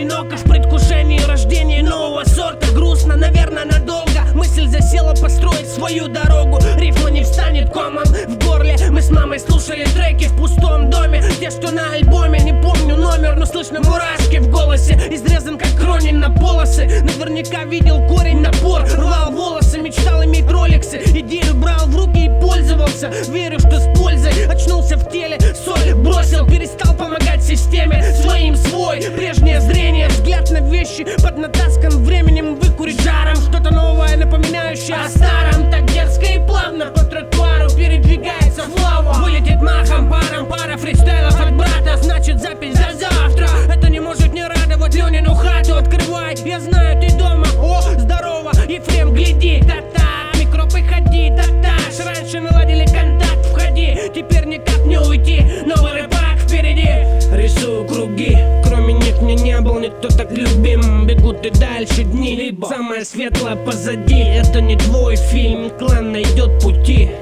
одиноко в предвкушении рождения нового сорта. Грустно, наверное, надолго. Мысль засела построить свою дорогу. Рифма не встанет комом в горле. Мы с мамой слушали треки в пустом доме, те, что на альбоме. Не помню номер, но слышно мурашки в голосе. Изрезан как Кронин на полосы. Наверняка видел корень, напор. Рвал волосы, мечтал иметь роликсы. Идею брал в руки и пользовался. Верю, что с пользой. Очнулся в теле, соль бросил. Перестал помогать системе, своим свой. Прежнее зрение, взгляд на вещи поднатаскан временем, выкурить жаром. Что-то новое, напоминающее о старом. Так дерзко и плавно по тротуару передвигается флава. Вылетит махом, паром, пара фристайлов от брата. Значит, запись за завтра. Это не может не радовать Ленину хату. Открывай, я знаю, ты дома. О, здорово, Ефрем, гляди. Так-так, микробы ходи, так-так. Раньше наладили контакт, входи. Теперь никак не уйти, новый рыбак впереди. Рисую круги, кроме них мне не был никто так любим. Бегут и дальше дни, самое светлое позади. Это не твой фильм, клан найдет пути.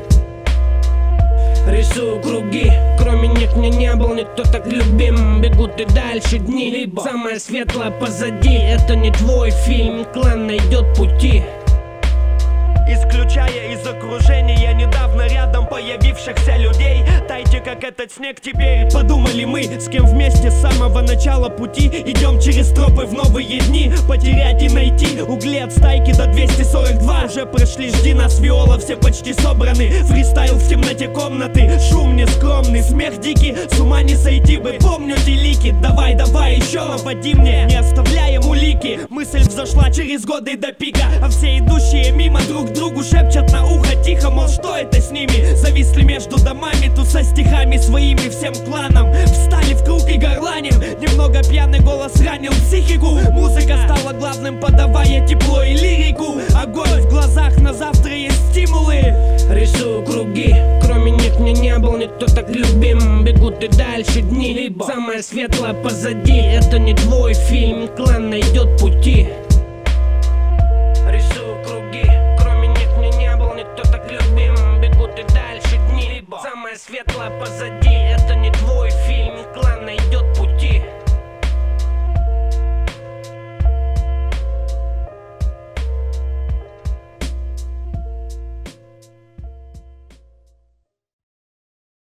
Рисую круги, кроме них мне не был никто так любим. Бегут и дальше дни, самое светлое позади. Это не твой фильм, клан найдет пути. Исключая из окружения недавно рядом появившихся людей. Тайте, как этот снег теперь. Подумали мы, с кем вместе с самого начала пути. Идем через тропы в новые дни. Потерять и найти угли от стайки до 242. Уже прошли, жди нас, виола, все почти собраны. Фристайл в темноте комнаты, шум нескромный, смех дикий, с ума не сойти бы. Помню те лики, давай, давай, еще наводи мне. Не оставляем улики, мысль взошла через годы до пика. А все идущие мимо друг другу шепчут на ухо тихо, мол, что это с ними? Зависли между домами, тут со стихами своими всем кланам. Встали в круг и горланим. Немного пьяный голос ранил психику. Музыка стала главным, подавая тепло и лирику. Огонь в глазах, на завтра есть стимулы. Рисую круги, кроме них мне не был никто так любим. Бегут и дальше дни, самое светлое позади. Это не твой фильм, клан найдет